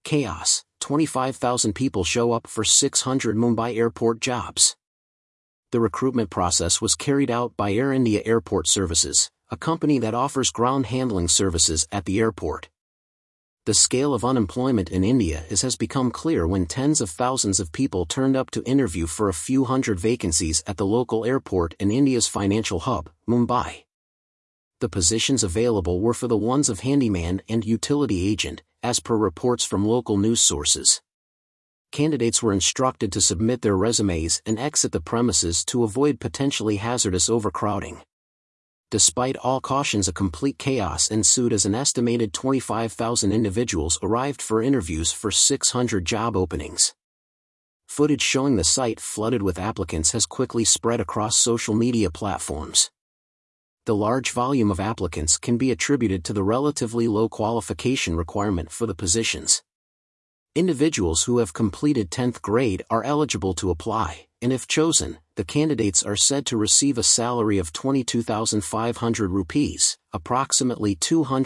Chaos, 25,000 people show up for 600 Mumbai airport jobs. The recruitment process was carried out by Air India Airport Services, a company that offers ground handling services at the airport. The scale of unemployment in India has become clear when tens of thousands of people turned up to interview for a few hundred vacancies at the local airport in India's financial hub, Mumbai. The positions available were for the ones of handyman and utility agent, as per reports from local news sources. Candidates were instructed to submit their resumes and exit the premises to avoid potentially hazardous overcrowding. Despite all cautions, a complete chaos ensued as an estimated 25,000 individuals arrived for interviews for 600 job openings. Footage showing the site flooded with applicants has quickly spread across social media platforms. The large volume of applicants can be attributed to the relatively low qualification requirement for the positions. Individuals who have completed 10th grade are eligible to apply, and if chosen, the candidates are said to receive a salary of 22,500 rupees, approximately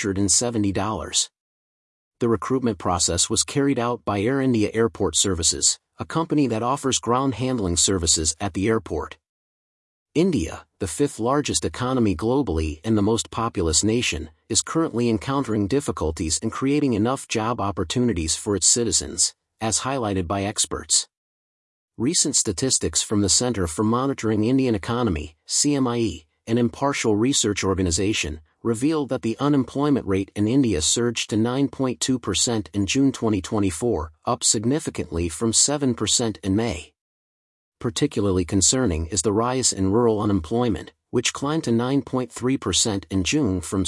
$270. The recruitment process was carried out by Air India Airport Services, a company that offers ground handling services at the airport. India, the fifth largest economy globally and the most populous nation, is currently encountering difficulties in creating enough job opportunities for its citizens, as highlighted by experts. Recent statistics from the Center for Monitoring Indian Economy, CMIE, an impartial research organization, revealed that the unemployment rate in India surged to 9.2% in June 2024, up significantly from 7% in May. Particularly concerning is the rise in rural unemployment, which climbed to 9.3% in June from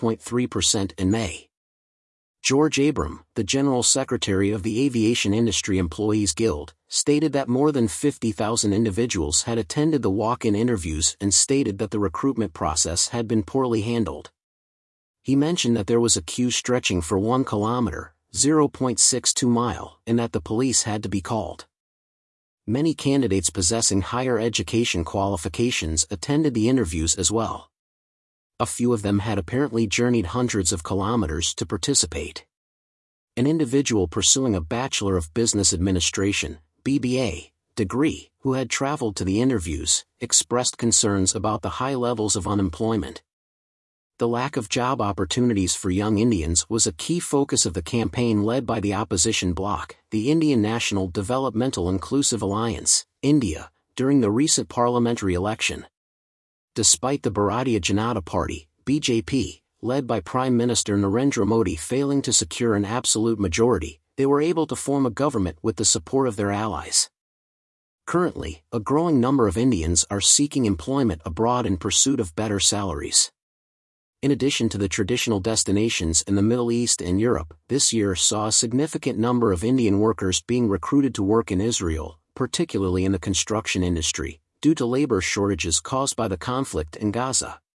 6.3% in May. George Abram, the General Secretary of the Aviation Industry Employees Guild, stated that more than 50,000 individuals had attended the walk-in interviews and stated that the recruitment process had been poorly handled. He mentioned that there was a queue stretching for 1 kilometer, 0.62 mile, and that the police had to be called. Many candidates possessing higher education qualifications attended the interviews as well. A few of them had apparently journeyed hundreds of kilometers to participate. An individual pursuing a Bachelor of Business Administration, BBA, degree, who had traveled to the interviews, expressed concerns about the high levels of unemployment. The lack of job opportunities for young Indians was a key focus of the campaign led by the opposition bloc, the Indian National Developmental Inclusive Alliance, India, during the recent parliamentary election. Despite the Bharatiya Janata Party, BJP, led by Prime Minister Narendra Modi failing to secure an absolute majority, they were able to form a government with the support of their allies. Currently, a growing number of Indians are seeking employment abroad in pursuit of better salaries. In addition to the traditional destinations in the Middle East and Europe, this year saw a significant number of Indian workers being recruited to work in Israel, particularly in the construction industry, due to labor shortages caused by the conflict in Gaza.